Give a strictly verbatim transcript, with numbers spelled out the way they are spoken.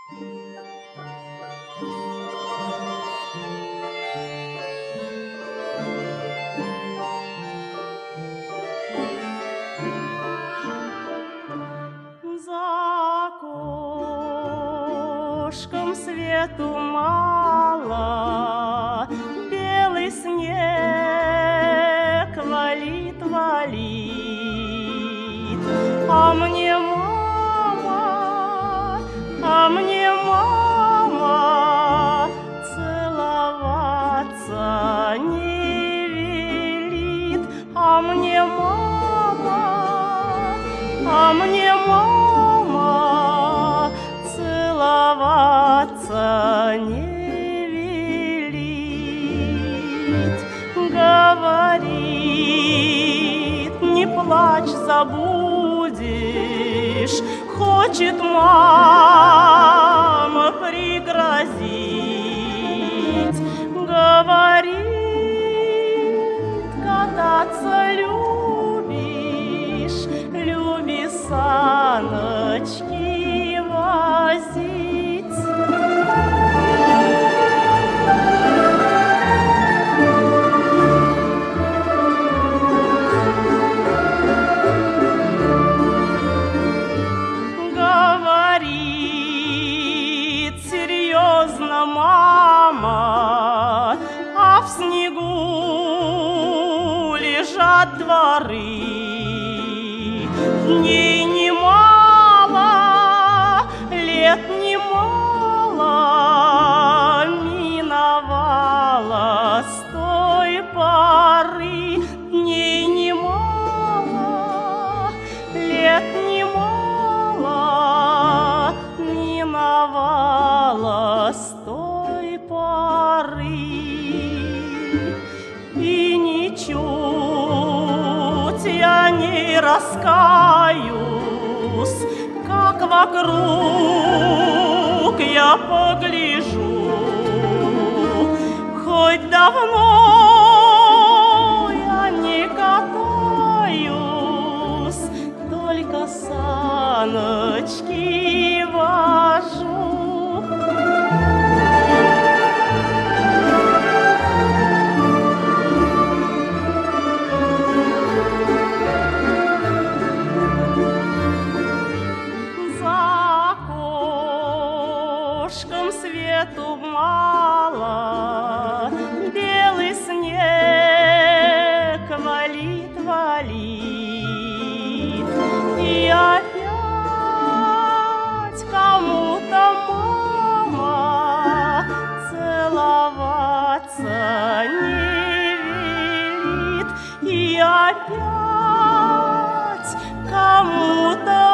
За окошком свету мало, белый снег валит, валит. А мне мама, а мне мама целоваться не велит. А мне мама, а мне мама целоваться не велит. Говорит, не плачь, забудешь. Хочет мама пригрозить. Говорит, кататься любишь, люби саночки возить. Говорит серьезно мама, а в снегу лежат дворы. Дней немало, лет немало миновало с той поры. Дней немало, лет немало миновало с той поры. И ничуть я не раскаюсь, как вокруг я погляжу. Хоть давно я не катаюсь, только саночки вожу. Окошком свету мало, белый снег валит, валит. И опять кому-то мама целоваться не велит. И опять кому-то